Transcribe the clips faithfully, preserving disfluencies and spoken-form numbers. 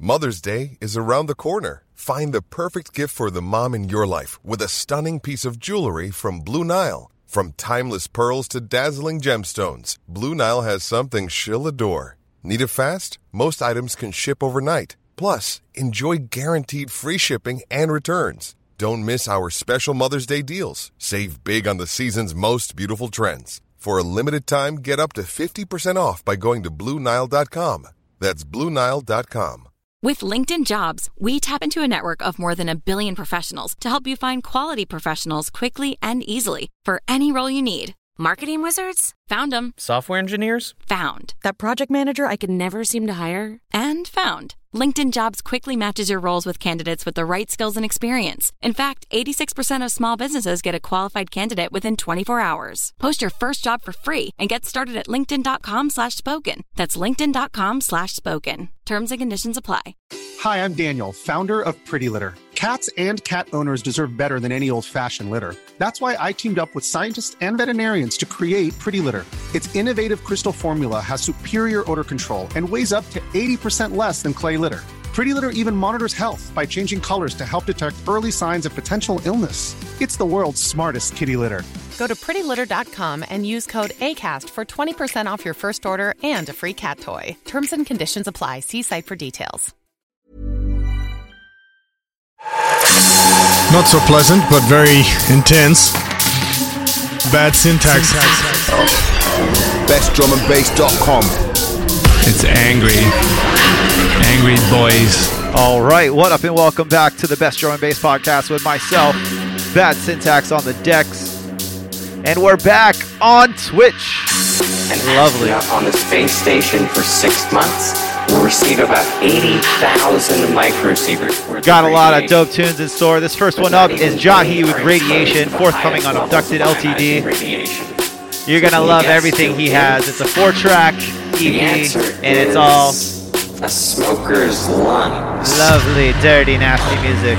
Mother's Day is around the corner. Find the perfect gift for the mom in your life with a stunning piece of jewelry from Blue Nile. From timeless pearls to dazzling gemstones, Blue Nile has something she'll adore. Need it fast? Most items can ship overnight. Plus, enjoy guaranteed free shipping and returns. Don't miss our special Mother's Day deals. Save big on the season's most beautiful trends. For a limited time, get up to fifty percent off by going to Blue Nile dot com. That's Blue Nile dot com. With LinkedIn Jobs, we tap into a network of more than a billion professionals to help you find quality professionals quickly and easily for any role you need. Marketing wizards? Found them. Software engineers? Found. That project manager I could never seem to hire? And found. LinkedIn Jobs quickly matches your roles with candidates with the right skills and experience. In fact, eighty-six percent of small businesses get a qualified candidate within twenty-four hours. Post your first job for free and get started at linkedin.com slash spoken. That's linkedin.com slash spoken. Terms and conditions apply. Hi, I'm Daniel, founder of Pretty Litter. Cats and cat owners deserve better than any old-fashioned litter. That's why I teamed up with scientists and veterinarians to create Pretty Litter. Its innovative crystal formula has superior odor control and weighs up to eighty percent less than clay litter. Pretty Litter even monitors health by changing colors to help detect early signs of potential illness. It's the world's smartest kitty litter. Go to pretty litter dot com and use code ACAST for twenty percent off your first order and a free cat toy. Terms and conditions apply. See site for details. Not so pleasant, but very intense. Bad syntax. best drum and bass dot com. It's angry. Angry boys. All right, what up and welcome back to the Best Drum and Bass Podcast with myself, Bad Syntax on the decks. And we're back on Twitch. And lovely. On the space station for six months, we'll receive about eighty thousand micro-receivers. Got a lot of dope tunes in store. This first one up is Jahi with Radiation, forthcoming on Abducted L T D. You're going to love everything he has. It's a four-track E P, and it's all a smoker's lungs. Lovely, dirty, nasty music.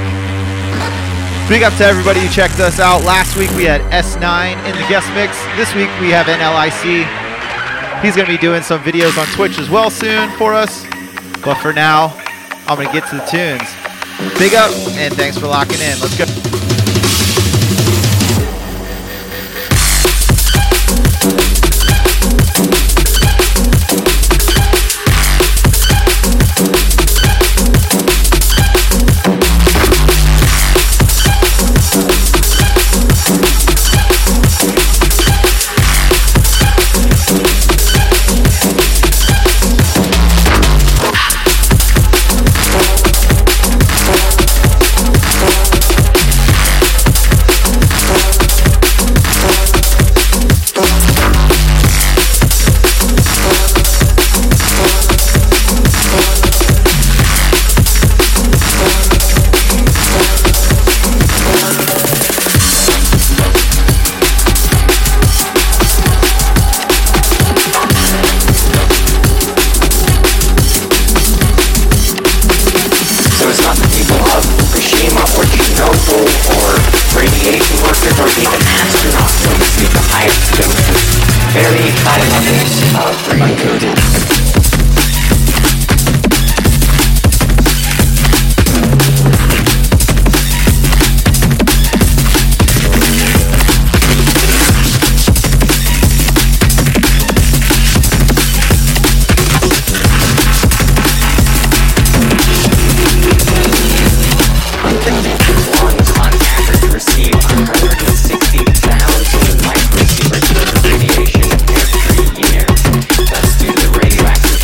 Big up to everybody who checked us out. Last week we had S nine in the guest mix. This week we have N L I C. He's going to be doing some videos on Twitch as well soon for us. But for now, I'm going to get to the tunes. Big up, and thanks for locking in. Let's go. Radiation every year. Let's do the radioactive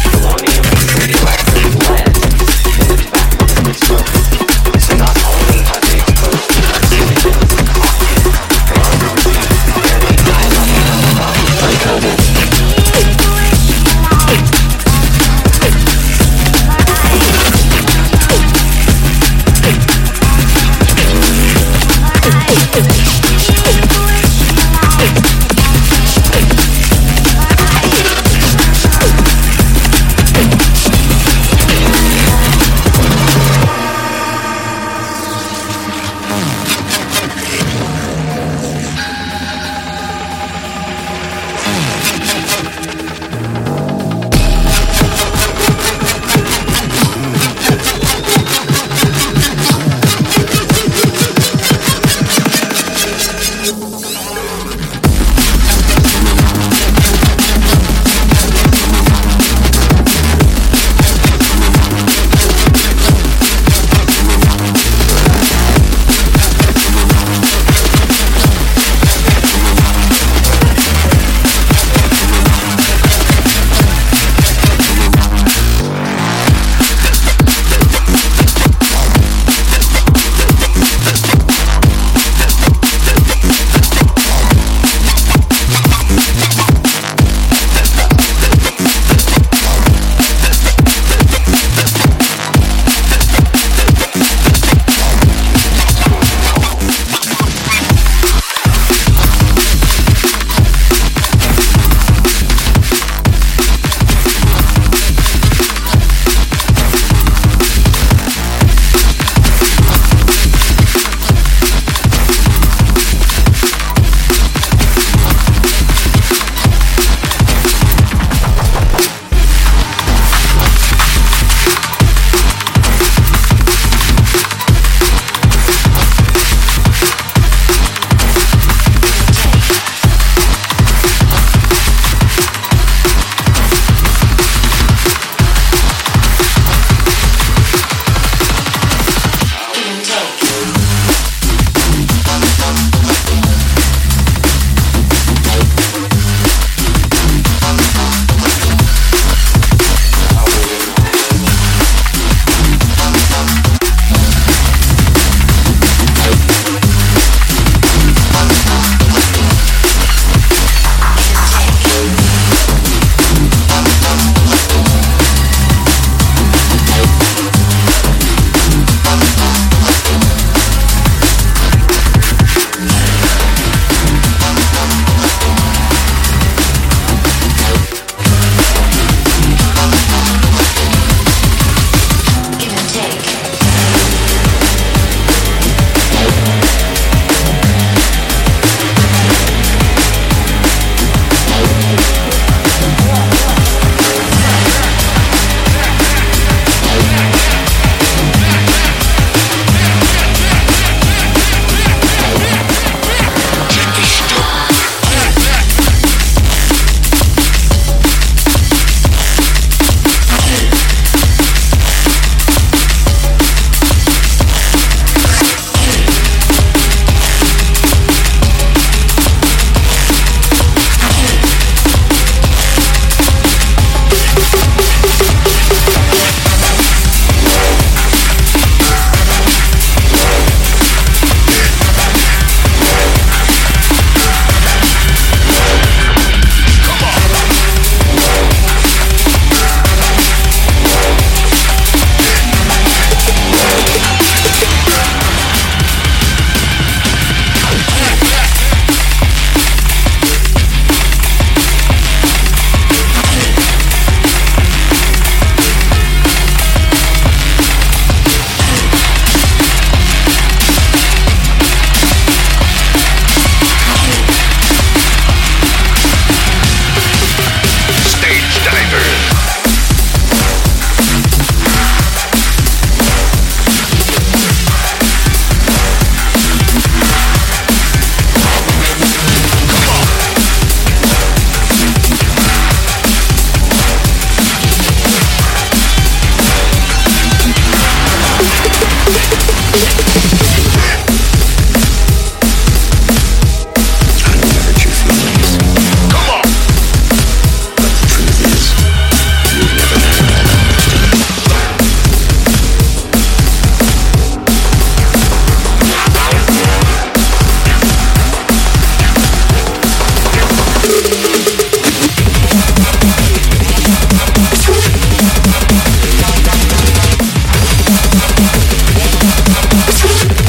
We'll be right back.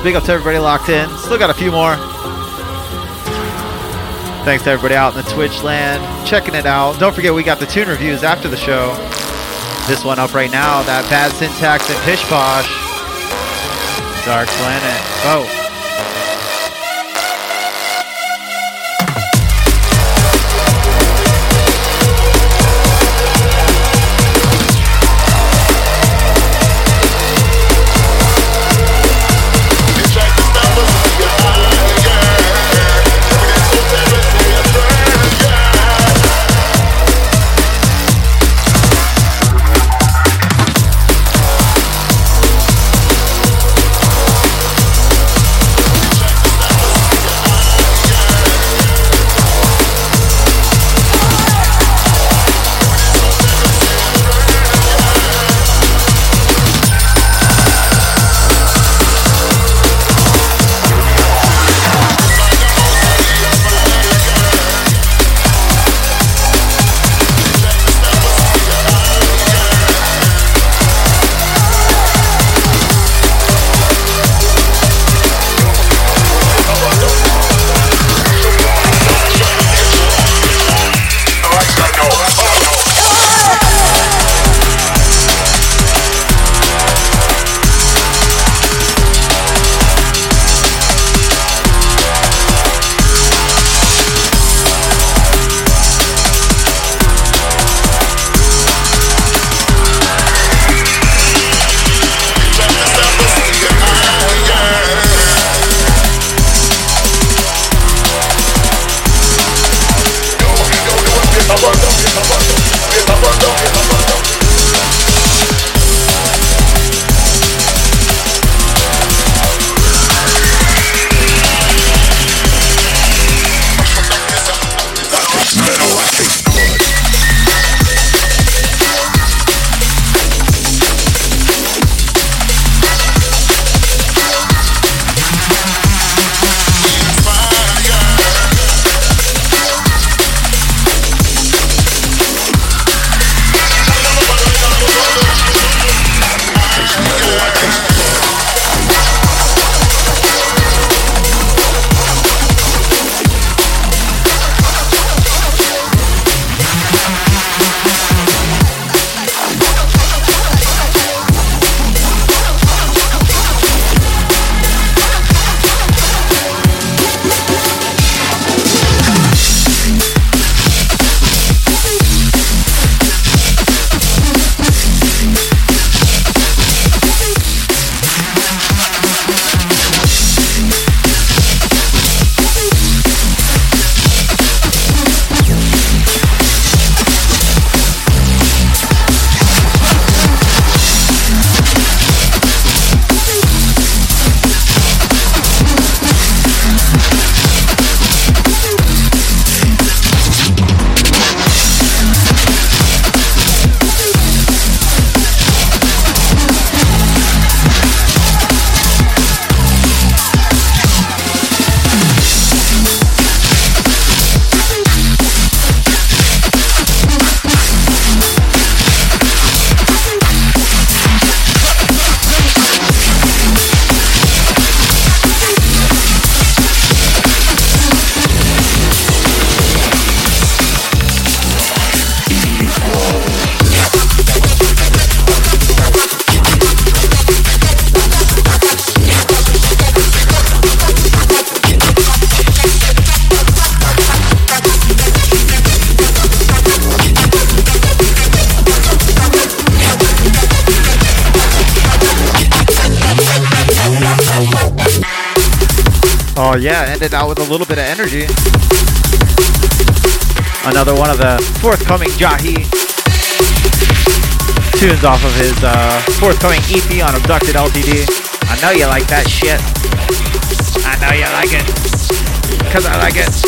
Big up to everybody locked in. Still got a few more. Thanks to everybody out in the Twitch land, checking it out. Don't forget, we got the tune reviews after the show. This one up right now, that Bad Syntax and Pish Posh. Dark Planet. Oh. Oh yeah, ended out with a little bit of energy. Another one of the forthcoming Jahi tunes off of his uh, forthcoming E P on Abducted L T D. I know you like that shit. I know you like it. Cause I like it.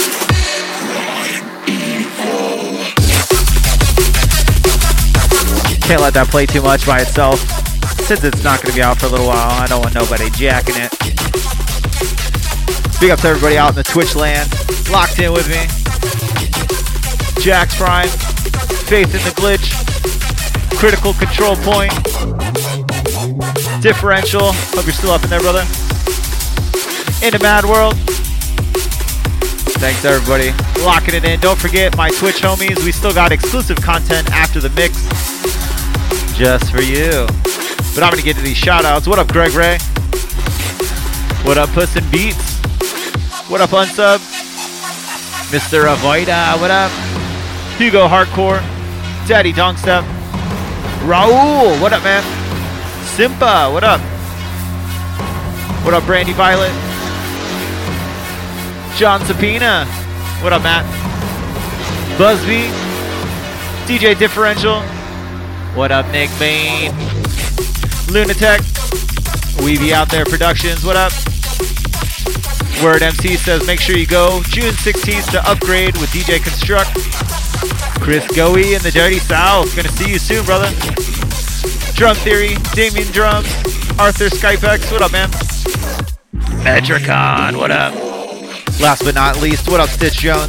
Can't let that play too much by itself. Since it's not going to be out for a little while, I don't want nobody jacking it. Big up to everybody out in the Twitch land, locked in with me. Jax Prime, Faith in the Glitch, Critical Control Point, Differential. Hope you're still up in there, brother. in the Mad World. Thanks everybody, locking it in. Don't forget my Twitch homies, we still got exclusive content after the mix just for you. But I'm gonna get to these shout outs. What up, Greg Ray? What up, Puss and Beats? What up, Unsub? Mister Avoida, what up? Hugo Hardcore, Daddy Dongstep, Raul, what up, man? Simpa, what up? What up, Brandy Violet? John Sapina, what up, Matt? Busby, D J Differential, what up, Nick Bain? Lunatech, Weavy Out There Productions, what up? Word M C says make sure you go June sixteenth to Upgrade with D J Construct. Chris Goey in the Dirty South, gonna see you soon, brother. Drum Theory, Damien Drums, Arthur Skypex, what up, man? Metricon, what up? Last but not least, what up, Stitch Jones?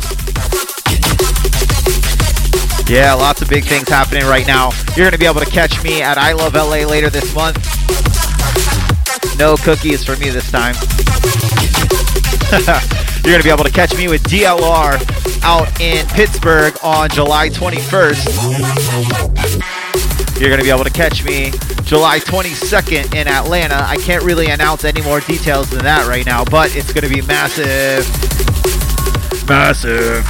Yeah, lots of big things happening right now. You're gonna be able to catch me at I Love L A later this month. No cookies for me this time. You're going to be able to catch me with D L R out in Pittsburgh on July twenty-first. You're going to be able to catch me July twenty-second in Atlanta. I can't really announce any more details than that right now, but it's going to be massive. Massive.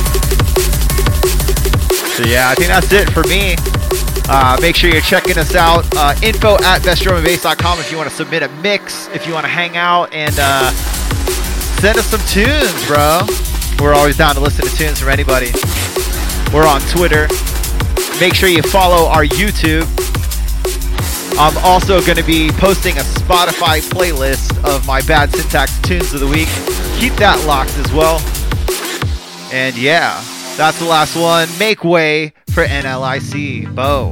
So yeah, I think that's it for me. Uh, make sure you're checking us out. Uh, info at best drum and bass dot com if you want to submit a mix, if you want to hang out, and uh, send us some tunes, bro. We're always down to listen to tunes from anybody. We're on Twitter. Make sure you follow our YouTube. I'm also going to be posting a Spotify playlist of my Bad Syntax tunes of the week. Keep that locked as well. And yeah, that's the last one. Make way for N L I C. Bo.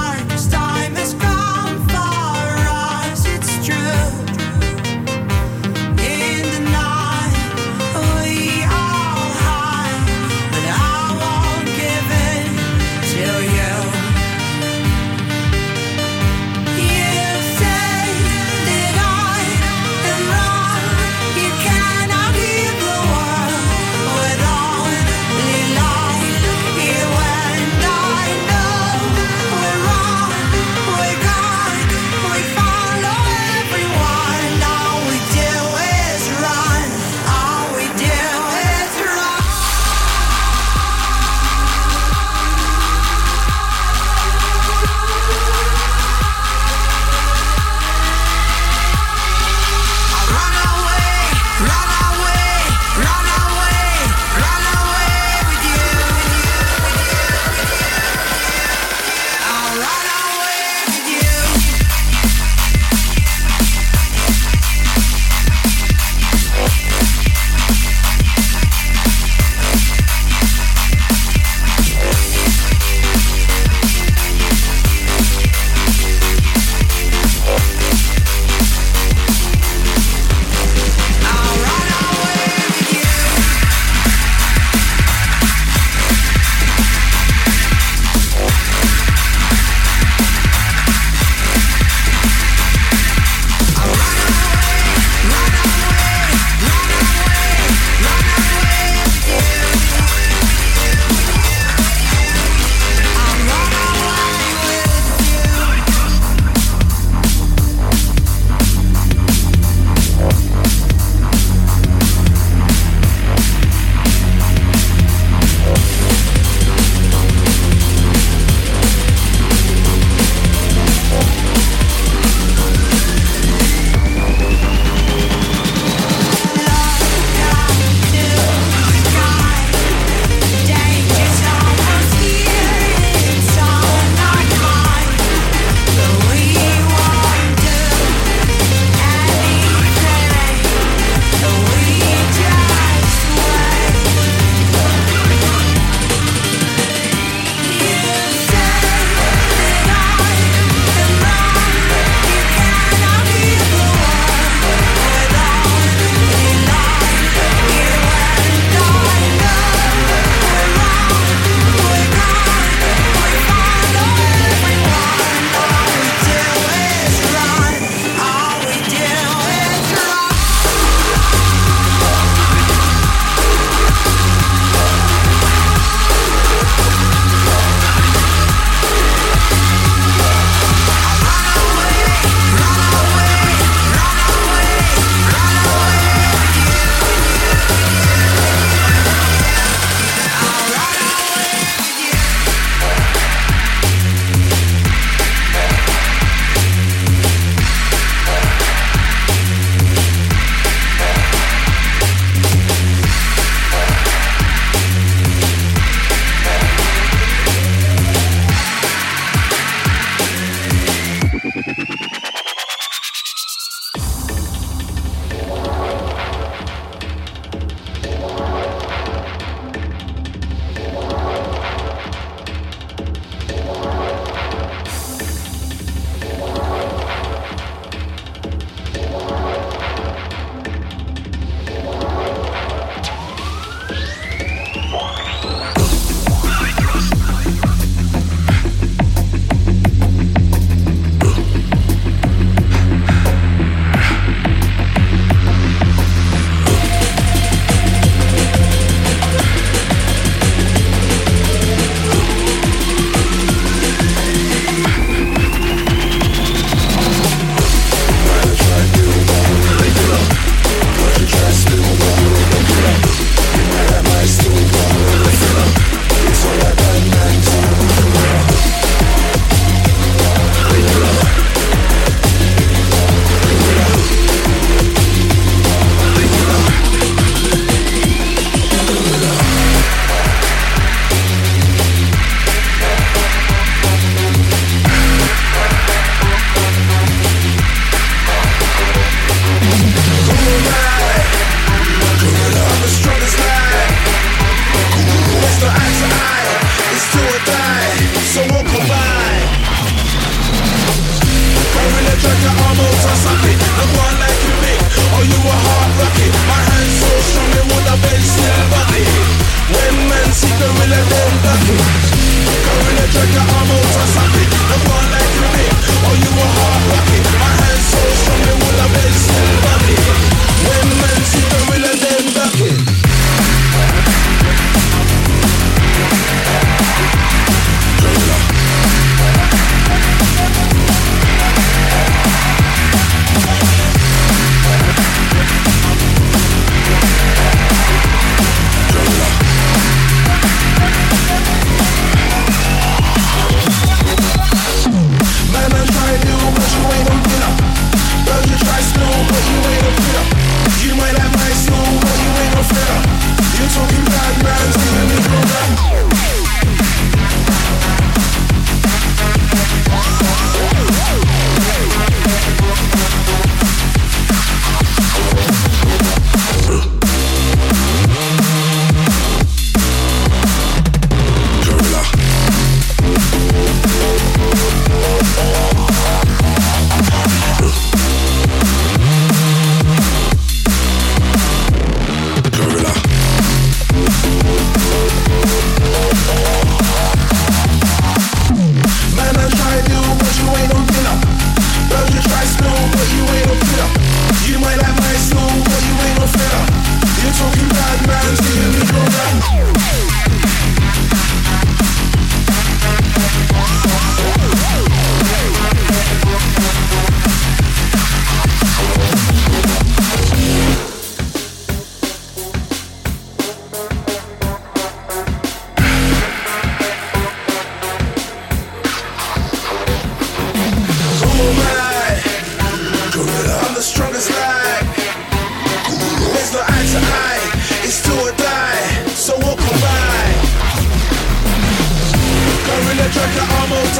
Time has come for us, it's true.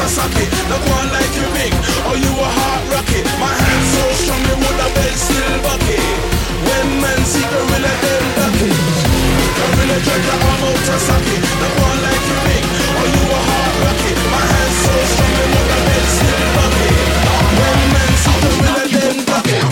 Motasaki. The one like you big, or you a hot rocket. My hands so strong, me would have been still bucket. When men see gorilla, them bucket. Gorilla drink a Motasaki. The one like you big, or you a hot rocket. My hands so strong, me would have been still bucket. When men see gorilla, them bucket.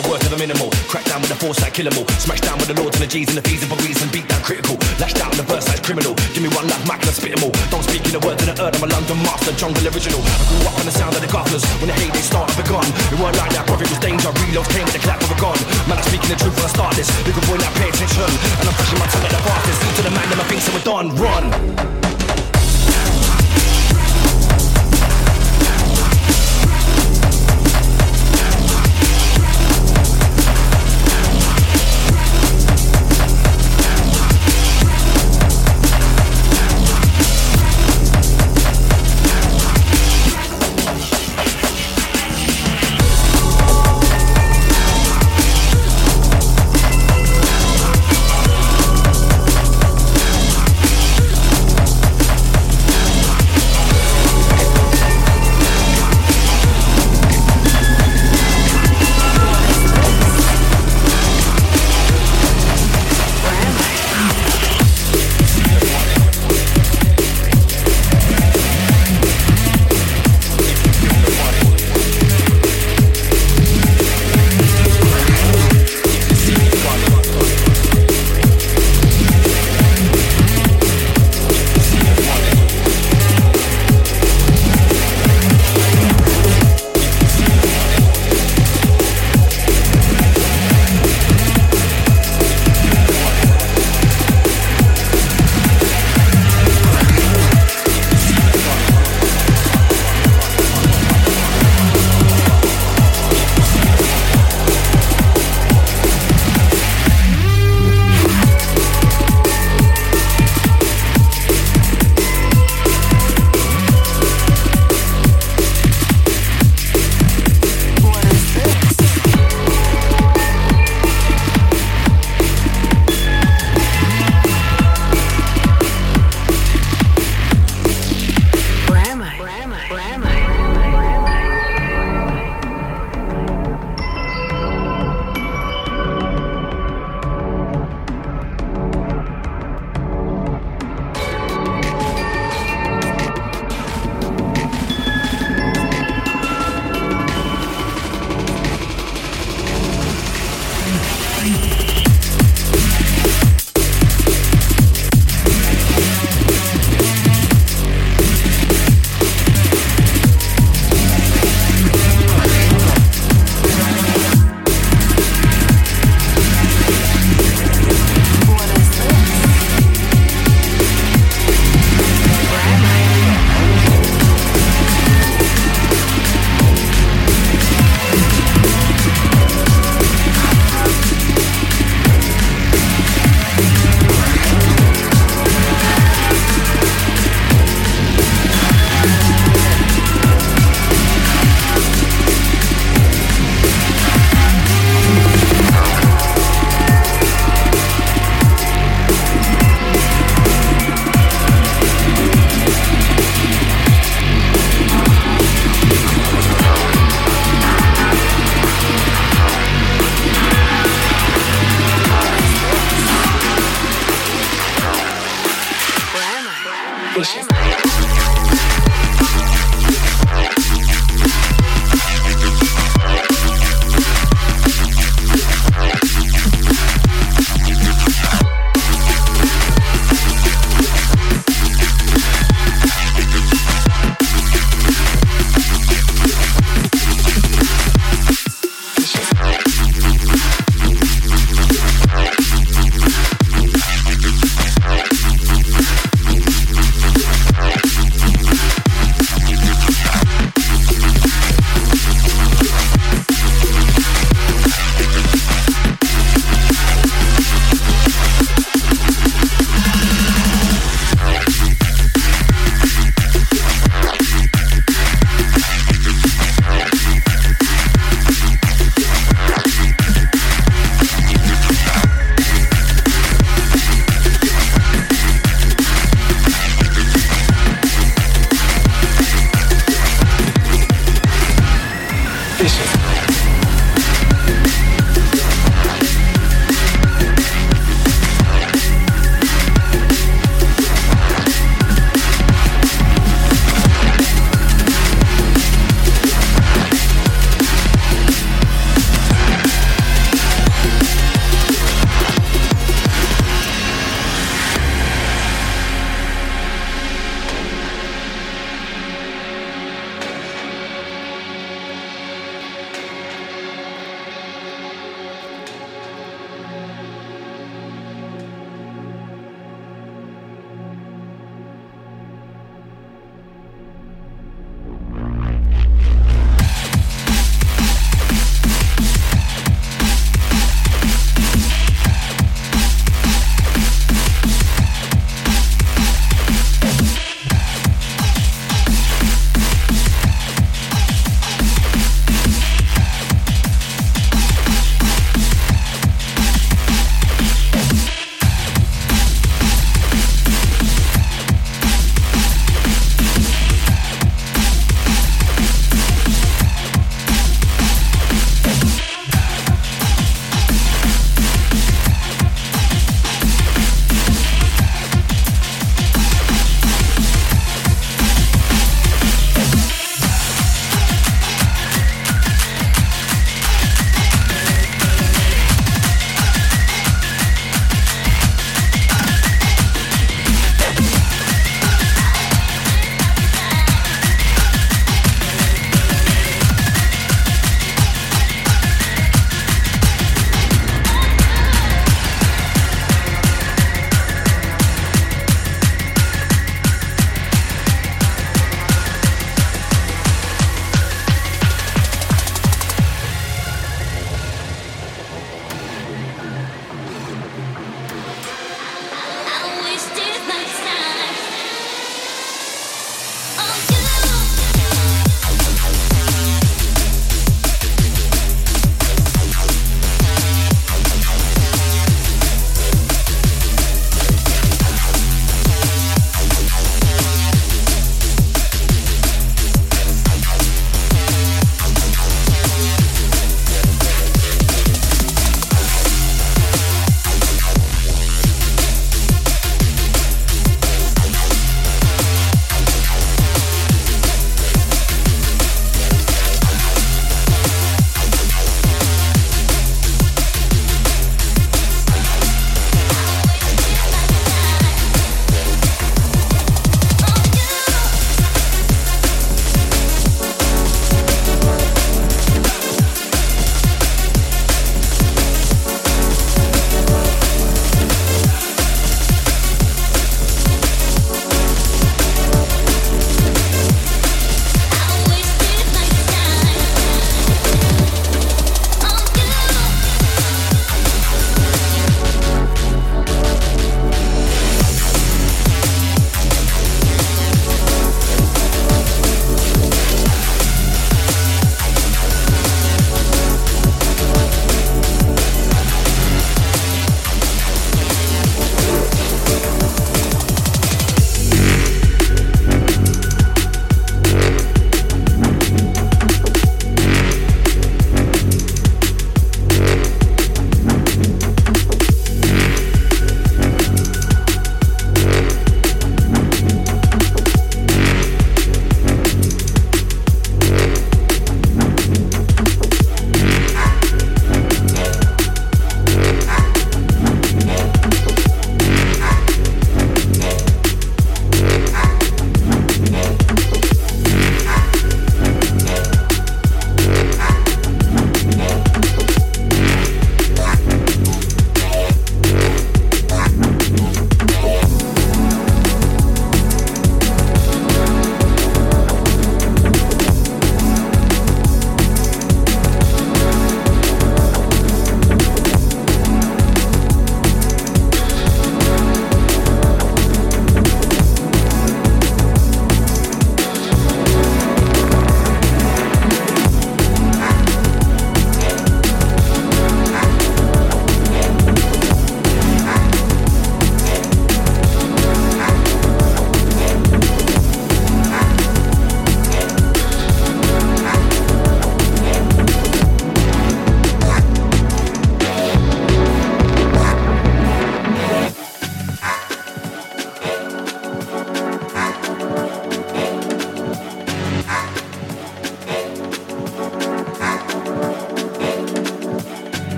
my work to the minimal. Crack down with the force like kill 'em all. Smash down with the lords and the G's and the V's and for reason. Beat down critical. Lash down the verse like criminal. Give me one like Mac and I spit 'em all. Don't speak in the words of the earth. I'm a London master, jungle original. I grew up on the sound of the governors. When the heyday started begun. It weren't like that, brother, it was danger. Reloads came with the clap of a gun. Man, I'm speaking the truth when I start this. You can boy now pay attention. And I'm pushing my tongue at the fastest. To the man that my things so we're done. Run.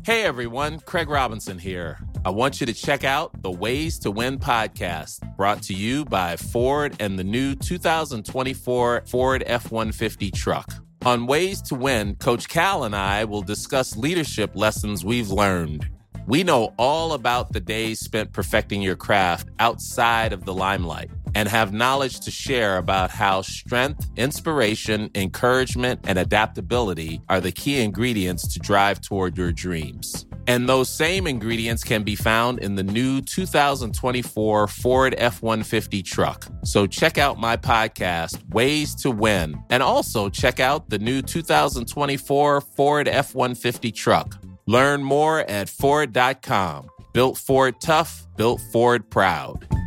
Hey everyone, Craig Robinson here. I want you to check out the Ways to Win podcast, brought to you by Ford and the new two thousand twenty-four Ford F one fifty truck. On Ways to Win, Coach Cal and I will discuss leadership lessons we've learned. We know all about the days spent perfecting your craft outside of the limelight and have knowledge to share about how strength, inspiration, encouragement, and adaptability are the key ingredients to drive toward your dreams. And those same ingredients can be found in the new two thousand twenty-four Ford F one fifty truck. So check out my podcast, Ways to Win, and also check out the new two thousand twenty-four Ford F one fifty truck. Learn more at Ford dot com. Built Ford tough, built Ford proud.